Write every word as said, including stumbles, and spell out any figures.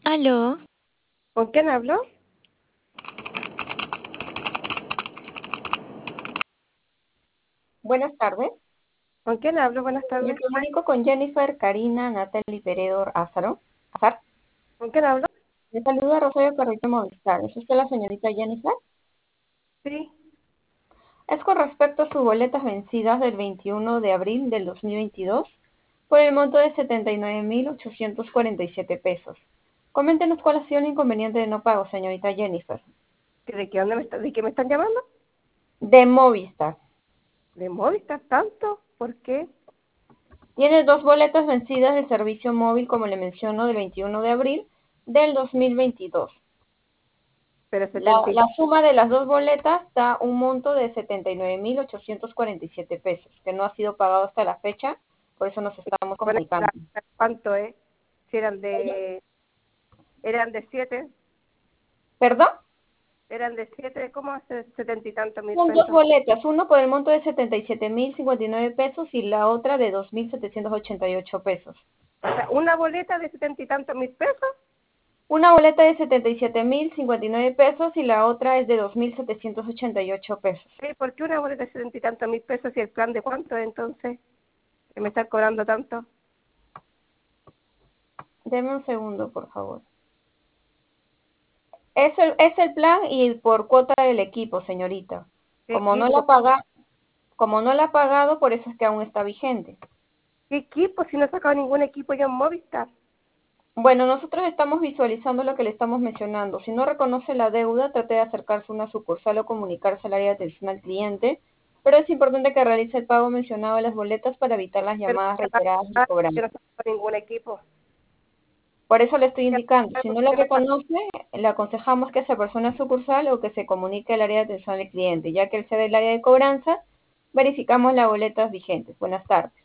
Aló, ¿Con quién hablo? buenas tardes. ¿Con quién hablo? Buenas Me tardes. comunico con Jennifer, Karina, Natalie Peredor Azaro. Azar. ¿Con quién hablo? Le saluda Rosario Carrillo Movistar. ¿Es usted la señorita Jennifer? Sí. Es con respecto a sus boletas vencidas del veintiuno de abril del dos mil veintidós por el monto de setenta y nueve mil ochocientos cuarenta y siete pesos. Coméntenos cuál ha sido el inconveniente de no pago, señorita Jennifer. ¿De qué, dónde me está- ¿De qué me están llamando? De Movistar. ¿De Movistar tanto? ¿Por qué? Tiene dos boletas vencidas del servicio móvil, como le menciono, del veintiuno de abril del dos mil veintidós. Pero La, setenta y... la suma de las dos boletas da un monto de setenta y nueve mil ochocientos cuarenta y siete pesos, que no ha sido pagado hasta la fecha, por eso nos estamos Bueno, comunicando. ¿cuánto es? Si eran de... Eran de siete. ¿Perdón? Eran de siete. ¿Cómo hace setenta y tantos mil Son dos pesos? boletas, uno por el monto de setenta y siete mil cincuenta y nueve pesos y la otra de dos mil setecientos ochenta y ocho pesos. O sea, una boleta de setenta y tantos mil pesos. Una boleta de setenta y siete mil cincuenta y nueve pesos y la otra es de dos mil setecientos ochenta y ocho pesos. ¿Eh? ¿Por qué una boleta de setenta y tantos mil pesos y el plan de cuánto es entonces? ¿Que me están cobrando tanto? Deme un segundo, por favor. Es el, es el plan y por cuota del equipo, señorita. ¿Qué Como no la equipo? paga, como no la ha pagado, por eso es que aún está vigente. ¿Qué equipo? Si no he sacado ningún equipo yo en Movistar. Bueno, nosotros estamos visualizando lo que le estamos mencionando. Si no reconoce la deuda, trate de acercarse a una sucursal o comunicarse al área de atención al cliente, pero es importante que realice el pago mencionado de las boletas para evitar las Pero llamadas ya pa- reiteradas y ah, yo cobranzas. no tengo ningún equipo. Por eso le estoy Ya, indicando, si ¿por no la qué me pa- reconoce, le aconsejamos que se persone a sucursal o que se comunique al área de atención al cliente, ya que al ser el área de cobranza, verificamos las boletas vigentes. Buenas tardes.